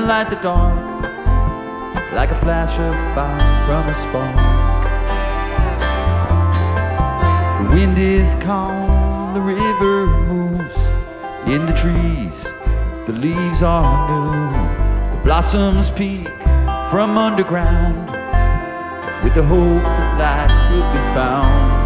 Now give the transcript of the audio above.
and light the dark like a flash of fire from a spark. The wind is calm, the river moves in the trees, the leaves are new, the blossoms peek from underground with the hope that light will be found.